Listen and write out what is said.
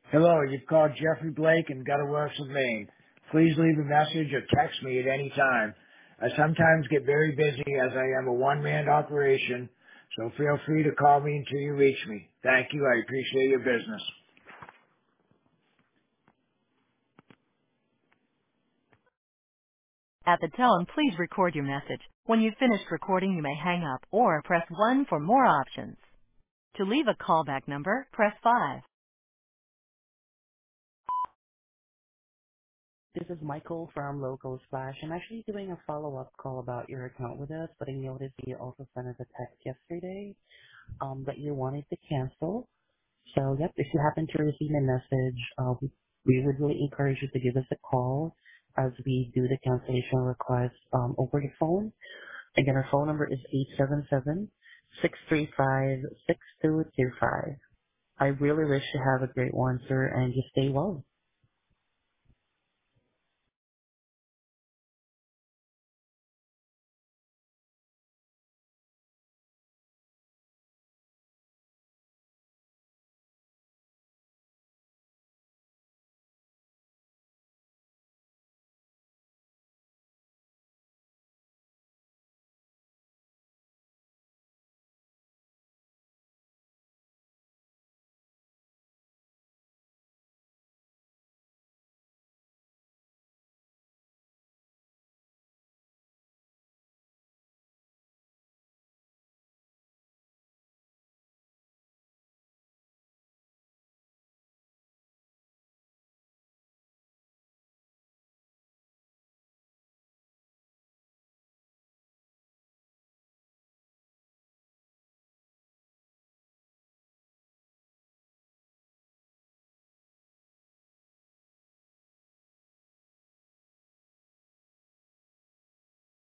Hello, you've called Jeffrey Blake and Gutter Works of Maine. Please leave a message or text me at any time. I sometimes get very busy as I am a one-man operation, so feel free to call me until you reach me. Thank you. I appreciate your business. At the tone, please record your message. When you've finished recording, you may hang up or press 1 for more options. To leave a callback number, press 5. This is Michael from Local Splash. I'm actually doing a follow-up call about your account with us, but I noticed you also sent us a text yesterday that you wanted to cancel. So, yep, if you happen to receive a message, we would really encourage you to give us a call as we do the cancellation request over the phone. Again, our phone number is 877-635-6225. I really wish you have a great one, sir, and just stay well.